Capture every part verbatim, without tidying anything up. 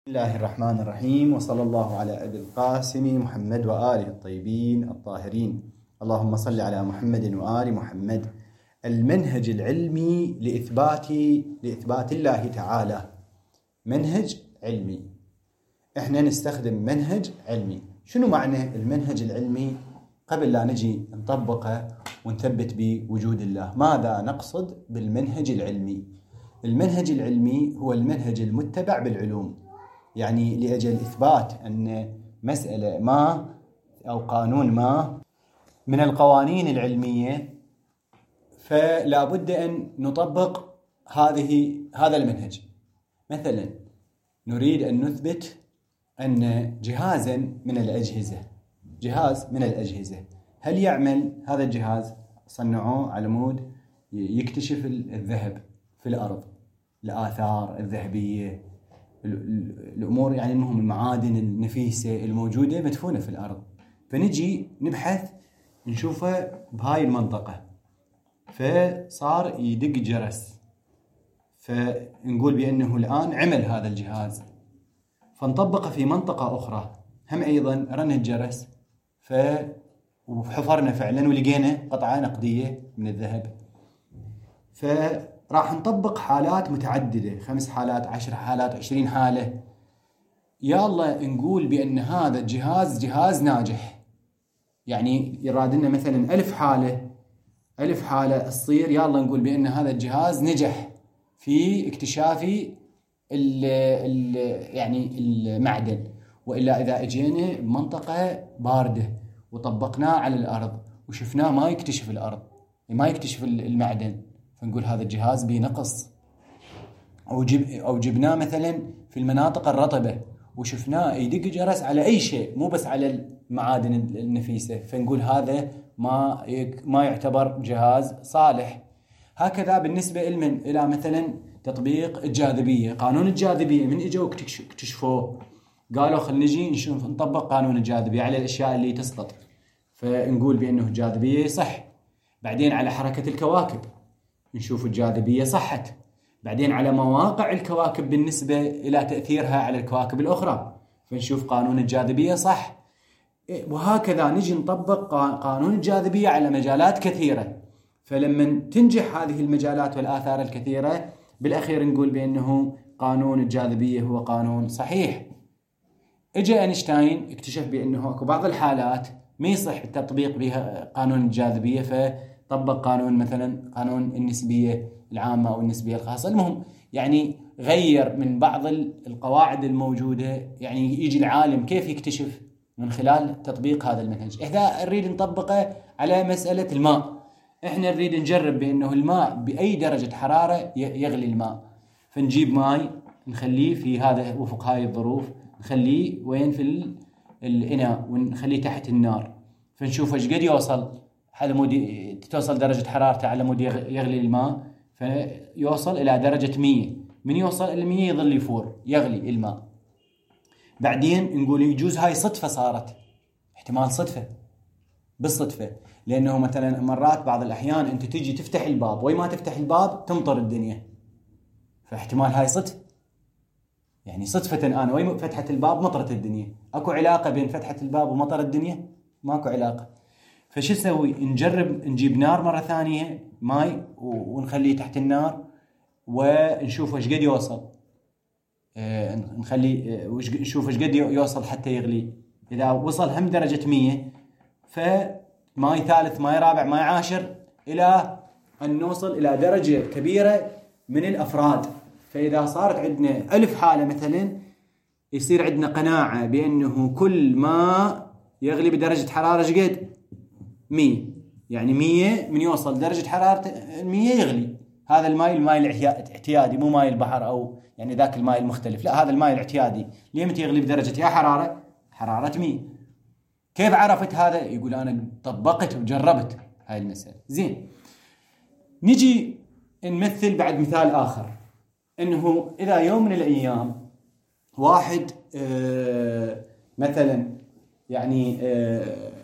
بسم الله الرحمن الرحيم، وصلى الله على أبي القاسم محمد وآله الطيبين الطاهرين. اللهم صل على محمد وآل محمد. المنهج العلمي لإثبات لإثبات الله تعالى منهج علمي. إحنا نستخدم منهج علمي. شنو معنى المنهج العلمي؟ قبل لا نجي نطبقه ونثبت بوجود الله، ماذا نقصد بالمنهج العلمي؟ المنهج العلمي هو المنهج المتبع بالعلوم، يعني لأجل إثبات أن مسألة ما أو قانون ما من القوانين العلمية، فلا بد أن نطبق هذه هذا المنهج. مثلا نريد أن نثبت أن جهازا من الأجهزة جهاز من الأجهزة هل يعمل هذا الجهاز؟ صنعوه على مود يكتشف الذهب في الأرض، الآثار الذهبية، الأمور، يعني المهم المعادن النفيسة الموجودة مدفونة في الأرض، فنجي نبحث نشوفه بهاي المنطقة، فصار يدق جرس، فنقول بأنه الآن عمل هذا الجهاز، فنطبقه في منطقة أخرى هم أيضا رن الجرس، فحفرنا فعلا ولقينا قطعة نقدية من الذهب، ف راح نطبق حالات متعددة، خمس حالات، عشر حالات، عشرين حالة. يلا نقول بأن هذا الجهاز جهاز ناجح، يعني يرادنا مثلا ألف حالة ألف حالة تصير، يلا نقول بأن هذا الجهاز نجح في اكتشاف ال ال يعني المعدن. وإلا إذا أجينا بمنطقة باردة وطبقناه على الأرض وشفناه ما يكتشف الأرض، ما يكتشف المعدن، فنقول هذا الجهاز بنقص. أو, جب أو جبناه مثلا في المناطق الرطبة وشفناه يدق جرس على أي شيء، مو بس على المعادن النفيسة، فنقول هذا ما ما يعتبر جهاز صالح. هكذا بالنسبة لمن إلى مثلا تطبيق الجاذبية، قانون الجاذبية من إجوا اكتشفوه قالوا خل نجي نشوف نطبق قانون الجاذبية على الأشياء اللي تسقط، فنقول بأنه الجاذبية صح. بعدين على حركة الكواكب نشوف الجاذبية صحت، بعدين على مواقع الكواكب بالنسبة إلى تأثيرها على الكواكب الأخرى، فنشوف قانون الجاذبية صح. وهكذا نجي نطبق قانون الجاذبية على مجالات كثيرة، فلما تنجح هذه المجالات والآثار الكثيرة بالأخير نقول بأنه قانون الجاذبية هو قانون صحيح. اجى أينشتاين اكتشف بأنه أكو بعض الحالات ما يصح التطبيق بها قانون الجاذبية، ف طبق قانون مثلا قانون النسبية العامة أو النسبية الخاصة. المهم يعني غير من بعض القواعد الموجودة، يعني يجي العالم كيف يكتشف من خلال تطبيق هذا المنهج. إذا نريد نطبقه على مسألة الماء، إحنا نريد نجرب بأنه الماء بأي درجة حرارة يغلي الماء، فنجيب ماء نخليه في هذا وفق هاي الظروف، نخليه وين في الإناء ونخليه تحت النار، فنشوف ايش قد يوصل على مود توصل درجة حرارته على مود يغلي الماء، فيوصل إلى درجة مية. من يوصل إلى مية يظل يفور يغلي الماء. بعدين نقول يجوز هاي صدفة صارت، احتمال صدفة بالصدفة، لأنه مثلا مرات بعض الأحيان أنت تيجي تفتح الباب وما تفتح الباب تمطر الدنيا، فاحتمال هاي صدفة، يعني صدفة أنا وين فتحت الباب مطرت الدنيا. أكو علاقة بين فتحة الباب ومطر الدنيا؟ ماكو علاقة. فشو نسوي؟ نجرب نجيب نار مرة ثانية ماي ونخليه تحت النار ونشوف ايش قد يوصل، اه نخليه نشوف ايش قد يوصل حتى يغلي. إذا وصل هم درجة مية، فماي ثالث ماي رابع ماي عاشر إلى أن نوصل إلى درجة كبيرة من الأفراد. فإذا صارت عندنا ألف حالة مثلا، يصير عندنا قناعة بأنه كل ما يغلي بدرجة حرارة قد مية، يعني مية من يوصل درجة حرارة مية يغلي. هذا الماء الماء الاعتيادي، مو ماء البحر أو يعني ذاك الماء المختلف، لا هذا الماء الاعتيادي ليمتى يغلي بدرجة يا حرارة حرارة مية. كيف عرفت هذا؟ يقول أنا طبقت وجربت هاي المسألة. زين، نجي نمثل بعد مثال آخر، إنه إذا يوم من الأيام واحد آه مثلا يعني آه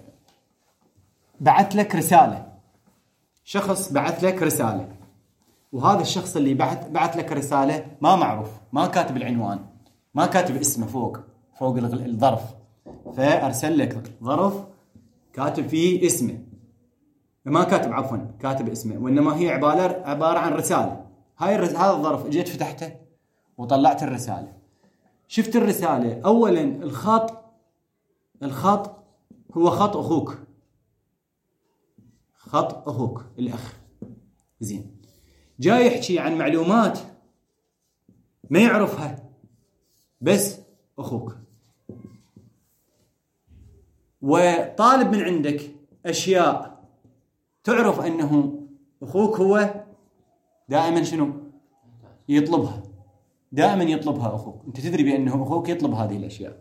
بعث لك رسالة، شخص بعث لك رسالة، وهذا الشخص اللي بعث بعث لك رسالة ما معروف، ما كاتب العنوان، ما كاتب اسمه فوق فوق الظرف، فأرسل لك ظرف كاتب فيه اسمه، ما كاتب عفوا كاتب اسمه، وإنما هي عبارة عبارة عن رسالة. هاي هذا الظرف جيت فتحته وطلعت الرسالة، شفت الرسالة. أولا الخط الخط هو خط أخوك، خط أخوك الأخ، زين. جاي يحكي عن معلومات ما يعرفها بس أخوك، وطالب من عندك أشياء تعرف أنه أخوك هو دائما شنو يطلبها، دائما يطلبها أخوك، أنت تدري بأنه أخوك يطلب هذه الأشياء.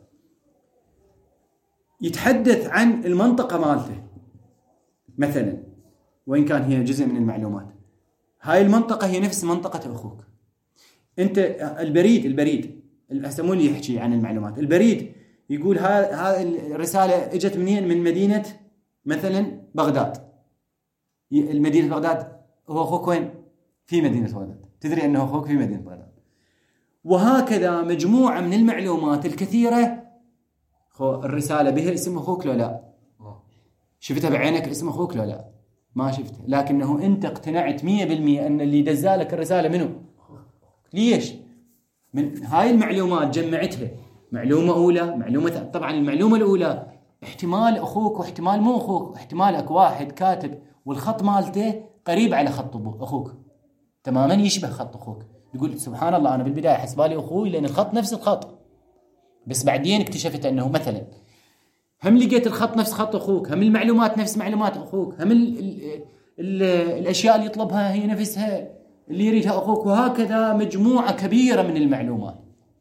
يتحدث عن المنطقة مالته مثلا، وإن كان هي جزء من المعلومات، هاي المنطقة هي نفس منطقة أخوك. أنت البريد البريد يسمون لي يحكي عن المعلومات، البريد يقول هذه الرسالة اجت منين؟ من مدينة مثلا بغداد. المدينة بغداد هو أخوك وين؟ في مدينة بغداد، تدري أنه أخوك في مدينة بغداد. وهكذا مجموعة من المعلومات الكثيرة. الرسالة بها اسم أخوك لو لا؟ شفتها بعينك اسم أخوك لو لا؟ ما شفته، لكنه أنت اقتنعت مية بالمية أن اللي دزالك الرسالة منه. ليش؟ من هاي المعلومات جمعتها، معلومة أولى، معلومة طبعا المعلومة الأولى احتمال أخوك واحتمال مو أخوك، احتمال أك واحد كاتب والخط مالته قريب على خط أخوك تماما، يشبه خط أخوك، يقول سبحان الله أنا بالبداية حسبالي أخوي لأن الخط نفس الخط، بس بعدين اكتشفت أنه مثلا هم لقيت الخط نفس خط أخوك، هم المعلومات نفس معلومات أخوك، هم ال ال ال الأشياء اللي يطلبها هي نفسها اللي يريدها أخوك، وهكذا مجموعة كبيرة من المعلومات.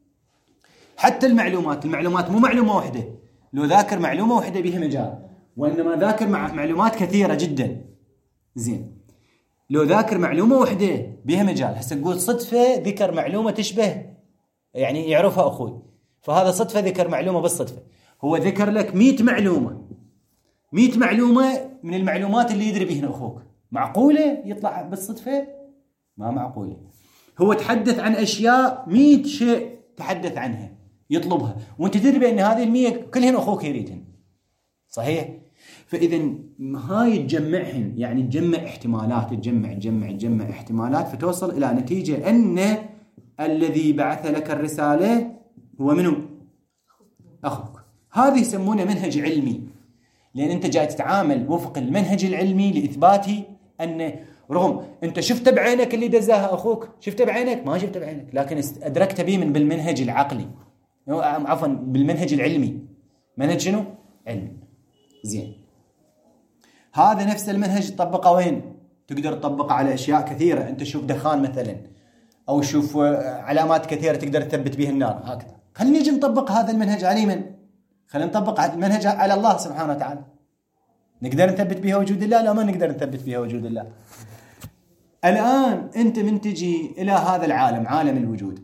حتى المعلومات المعلومات مو معلومة واحدة، لو ذاكر معلومة واحدة بها مجال، وإنما ذاكر مع معلومات كثيرة جدا. زين، لو ذاكر معلومة واحدة بها مجال، هسه تقول صدفة ذكر معلومة تشبه يعني يعرفها أخوي، فهذا صدفة ذكر معلومة بالصدفة. هو ذكر لك مئة معلومة، مئة معلومة من المعلومات اللي يدري بهن أخوك، معقولة يطلع بالصدفة؟ ما معقولة. هو تحدث عن أشياء مئة شيء تحدث عنها يطلبها، وانت تدري بأن هذه المئة كلهن أخوك يريدهن، صحيح؟ فإذا هاي تجمعهن، يعني تجمع احتمالات، تجمع تجمع تجمع احتمالات، فتوصل إلى نتيجة أن الذي بعث لك الرسالة هو منو؟ أخوك. هذه يسمونه منهج علمي، لأن أنت جاي تتعامل وفق المنهج العلمي لإثبات أن رغم أنت شفت بعينك اللي دزاها أخوك، شفت بعينك؟ ما شفت بعينك، لكن أدركت به من بالمنهج العقلي، عفوا بالمنهج العلمي. منهج شنو؟ علم. زين، هذا نفس المنهج تطبقه وين؟ تقدر تطبقه على أشياء كثيرة. أنت شوف دخان مثلا، أو شوف علامات كثيرة تقدر تثبت به النار، هكذا. خلينا نجي نطبق هذا المنهج على من؟ خلينا نطبق المنهج على الله سبحانه وتعالى. نقدر نثبت بها وجود الله؟ لا، ما نقدر نثبت بها وجود الله. الآن أنت من تجي إلى هذا العالم، عالم الوجود،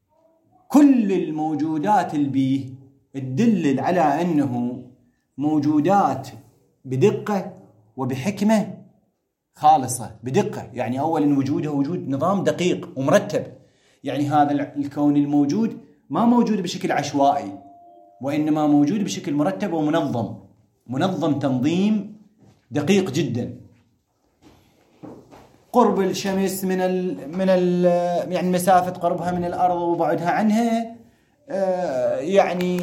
كل الموجودات البيه تدلل على أنه موجودات بدقة وبحكمة خالصة. بدقة يعني أولا وجوده وجود نظام دقيق ومرتب، يعني هذا الكون الموجود ما موجود بشكل عشوائي، وإنما موجود بشكل مرتب ومنظم، منظم تنظيم دقيق جدا. قرب الشمس من ال من ال يعني مسافة قربها من الأرض وبعدها عنها، آه يعني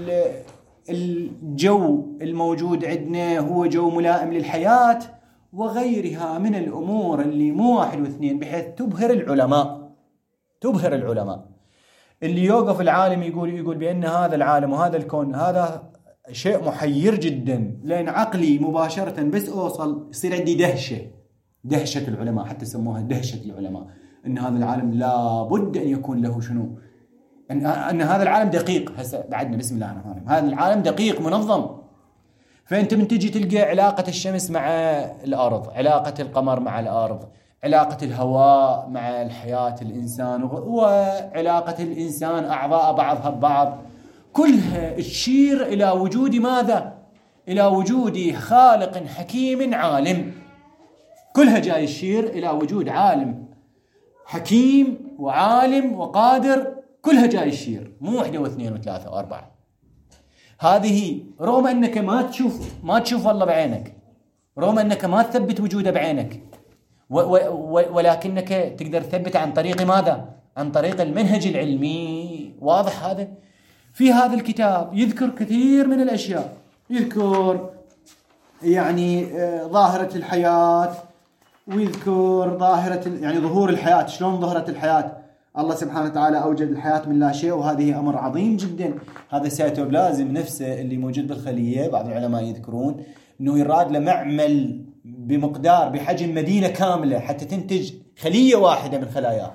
الجو الموجود عندنا هو جو ملائم للحياة، وغيرها من الأمور اللي مو واحد واثنين، بحيث تبهر العلماء تبهر العلماء اللي يوقف العالم يقول يقول بأن هذا العالم وهذا الكون هذا شيء محير جدا، لأن عقلي مباشرة بس أوصل يصير عندي دهشة دهشة العلماء، حتى سموها دهشة العلماء، أن هذا العالم لابد أن يكون له شنو؟ أن, أن هذا العالم دقيق. هسه بعدنا بسم الله الرحمن الرحيم، هذا العالم دقيق منظم. فأنت من تجي تلقى علاقة الشمس مع الأرض، علاقة القمر مع الأرض، علاقة الهواء مع الحياة الإنسان، وعلاقة الإنسان أعضاء بعضها ببعض، كلها تشير إلى وجود ماذا؟ إلى وجود خالق حكيم عالم. كلها جاي يشير إلى وجود عالم حكيم وعالم وقادر كلها جاي الشير، مو واحدة واثنين وثلاثة وأربعة. هذه رغم أنك ما تشوف ما تشوف الله بعينك، رغم أنك ما تثبت وجوده بعينك، و و ولكنك تقدر تثبت عن طريق ماذا؟ عن طريق المنهج العلمي. واضح هذا؟ في هذا الكتاب يذكر كثير من الأشياء، يذكر يعني ظاهرة الحياة، ويذكر ظاهرة يعني ظهور الحياة، شلون ظهرت الحياة. الله سبحانه وتعالى أوجد الحياة من لا شيء، وهذه أمر عظيم جدا. هذا السيتوبلازم نفسه اللي موجود بالخلية، بعض العلماء يذكرون أنه يراد له معمل بمقدار بحجم مدينة كاملة حتى تنتج خلية واحدة من خلاياه.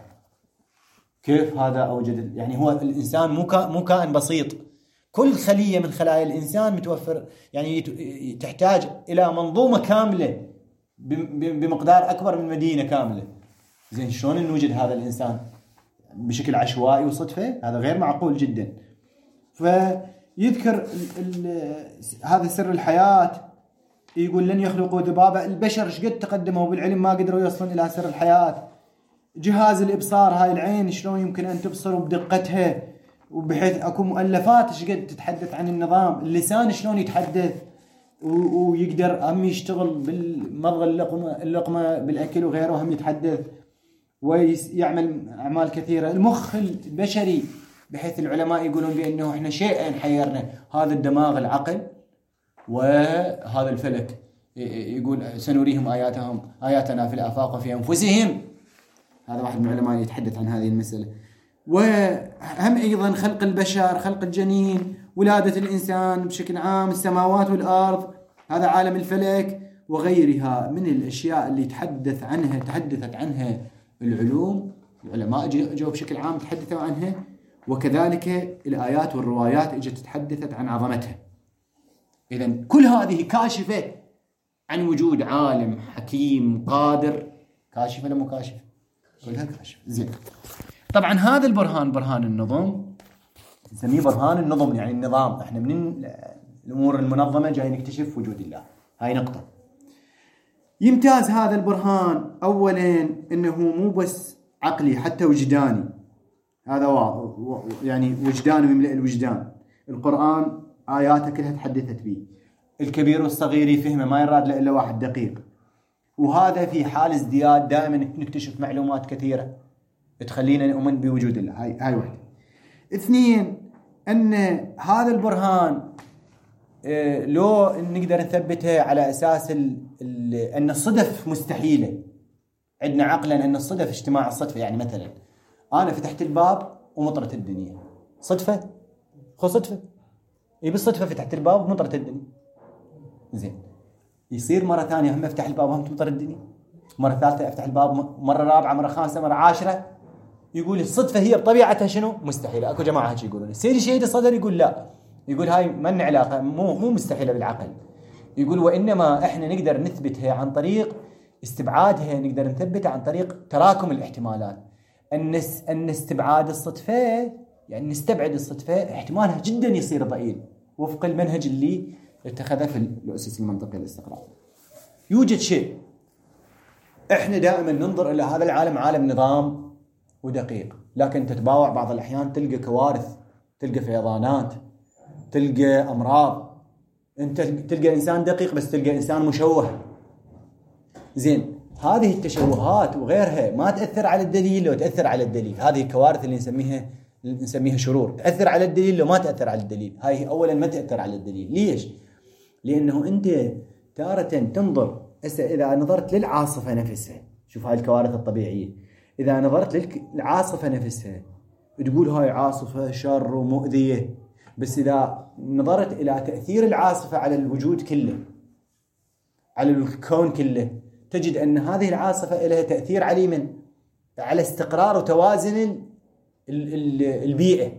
كيف هذا أوجد؟ يعني هو الإنسان مو مو كائن بسيط، كل خلية من خلايا الإنسان متوفر، يعني تحتاج إلى منظومة كاملة بمقدار أكبر من مدينة كاملة. زين شلون نوجد هذا الإنسان بشكل عشوائي وصدفة؟ هذا غير معقول جدا. فيذكر ال ال هذا سر الحياة، يقول لن يخلقوا ذبابة. البشر شقد تقدموا بالعلم ما قدروا يوصلون إلى سر الحياة. جهاز الإبصار، هاي العين شلون يمكن أن تبصر بدقتها، وبحيث أكو مؤلفات شقد تتحدث عن النظام. اللسان شلون يتحدث ويقدر هم يشتغل بالمضغ اللقمة, اللقمة بالأكل وغيره، هم يتحدث ويعمل أعمال كثيرة. المخ البشري، بحيث العلماء يقولون بأنه إحنا شيئين حيرنا، هذا الدماغ العقل وهذا الفلك. يقول سنريهم آياتهم آياتنا في الآفاق وفي أنفسهم. هذا واحد من العلماء يتحدث عن هذه المسألة. وهم أيضا خلق البشر، خلق الجنين، ولادة الإنسان بشكل عام، السماوات والأرض، هذا عالم الفلك وغيرها من الأشياء اللي تحدث عنها تحدثت عنها العلوم. العلماء جو بشكل عام تحدثوا عنها، وكذلك الآيات والروايات اجت تحدثت عن عظمتها. إذن كل هذه كاشفة عن وجود عالم حكيم قادر. كاشفة ولا مو كاشفة؟ كلها كاشفة. زين. طبعا هذا البرهان برهان النظم، نسميه برهان النظم، يعني النظام. احنا من الأمور المنظمة جاي نكتشف وجود الله. هاي نقطة. يمتاز هذا البرهان أولا أنه مو بس عقلي، حتى وجداني. هذا واضح، يعني وجدان ويملأ الوجدان. القرآن آياته كلها تحدثت به، الكبير والصغير يفهمه، ما يراد له إلا واحد دقيق. وهذا في حال ازدياد دائما نكتشف معلومات كثيرة تخلينا نؤمن بوجود الله. هاي هاي واحدة. اثنين، أن هذا البرهان اه لو نقدر نثبته على أساس ال ال أن الصدف مستحيلة. عندنا عقلا أن الصدف اجتماع الصدفة. يعني مثلا أنا فتحت الباب ومطرت الدنيا، صدفة؟ خو صدفة؟ إيه بالصدفة فتحت الباب ومطرت الدنيا. زين، يصير مرة ثانية هم افتح الباب وهم تمطر الدنيا، مرة ثالثة افتح الباب، مرة رابعة، مرة خامسة، مرة عاشرة. يقول الصدفة هي بطبيعتها شنو؟ مستحيلة. اكو جماعة هيك يقولون. سيدي شهيد الصدر يقول لا، يقول هاي ما علاقة، مو مو مستحيلة بالعقل. يقول وإنما احنا نقدر نثبتها عن طريق استبعادها، نقدر نثبتها عن طريق تراكم الاحتمالات. أن أن استبعاد الصدفة، يعني نستبعد الصدفة، احتمالها جدا يصير ضئيل وفق المنهج اللي اتخذه في الأسس المنطقية للاستقرار. يوجد شيء احنا دائما ننظر إلى هذا العالم عالم نظام ودقيق، لكن تتباوع بعض الأحيان تلقى كوارث، تلقى فيضانات، تلقى أمراض. انت تلقى إنسان دقيق بس تلقى إنسان مشوه. زين، هذه التشوهات وغيرها ما تأثر على الدليل لو تأثر على الدليل. هذه الكوارث اللي نسميها نسميها شرور، تأثر على الدليل لو ما تأثر على الدليل. هاي أولا ما تأثر على الدليل. ليش؟ لأنه أنت تارة تنظر إذا نظرت للعاصفة نفسها، شوف هاي الكوارث الطبيعية، إذا نظرت للعاصفة نفسها تقول هاي عاصفة شر ومؤذية، بس إذا نظرت إلى تأثير العاصفة على الوجود كله، على الكون كله، تجد أن هذه العاصفة لها تأثير عليما على استقرار وتوازن البيئة.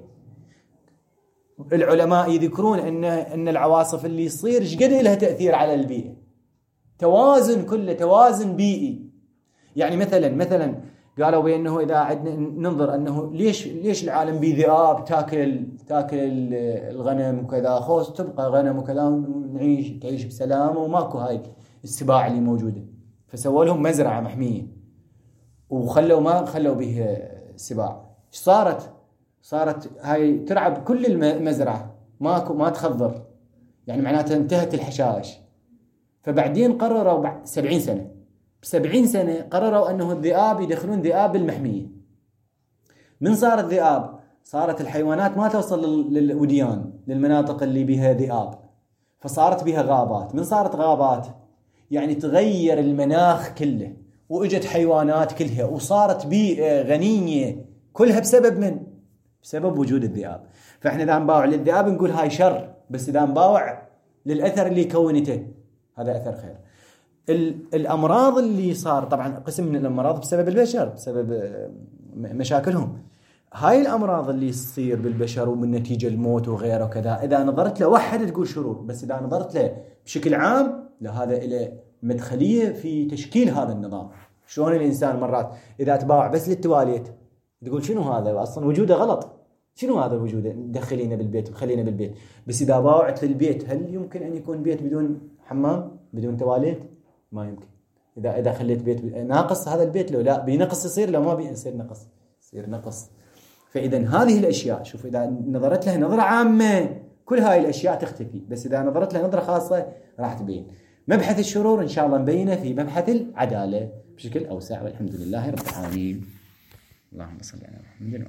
العلماء يذكرون أن أن العواصف اللي يصير ايش قد لها تأثير على البيئة، توازن كله، توازن بيئي. يعني مثلا مثلا قالوا بأنه إذا عدنا ننظر أنه ليش ليش العالم بيه ذئاب تاكل تاكل الغنم وكذا، خوص تبقى غنم وكذا، نعيش تعيش بسلام وماكو هاي السباع اللي موجودة. فسووا لهم مزرعة محمية وخلوا ما خلوا به السباع. ايش صارت؟ صارت هاي ترعى بكل المزرعة، ماكو ما تخضر، يعني معناتها انتهت الحشائش. فبعدين قرروا بعد سبعين سنة بسبعين سنة قرروا أنه الذئاب يدخلون ذئاب المحمية. من صار الذئاب صارت الحيوانات ما توصل للوديان، للمناطق اللي بها ذئاب، فصارت بها غابات. من صارت غابات يعني تغير المناخ كله، وإجت حيوانات كلها، وصارت بيئة غنية كلها بسبب من؟ بسبب وجود الذئاب. فإحنا إذا نباوع للذئاب نقول هاي شر، بس إذا نباوع للأثر اللي كونته هذا أثر خير. الأمراض اللي صار طبعا قسم من الأمراض بسبب البشر، بسبب مشاكلهم. هاي الأمراض اللي تصير بالبشر ومن نتيجة الموت وغيره وكذا، إذا نظرت له وحد تقول شرور، بس إذا نظرت له بشكل عام لهذا إلى مدخلية في تشكيل هذا النظام. شلون الإنسان مرات إذا تباوع بس للتواليت تقول شنو هذا أصلا وجوده غلط، شنو هذا وجوده دخلينا بالبيت وخلينا بالبيت. بس إذا باوعت للبيت، هل يمكن أن يكون بيت بدون حمام بدون تواليت؟ ما يمكن. إذا إذا خليت بيت ناقص هذا البيت، لو لا بينقص يصير، لو ما بيصير نقص يصير نقص. فإذا هذه الأشياء شوف إذا نظرت لها نظرة عامة كل هاي الأشياء تختفي، بس إذا نظرت لها نظرة خاصة راح تبين. مبحث الشرور إن شاء الله نبينه في مبحث العدالة بشكل أوسع، والحمد لله رب العالمين. اللهم صل على محمد.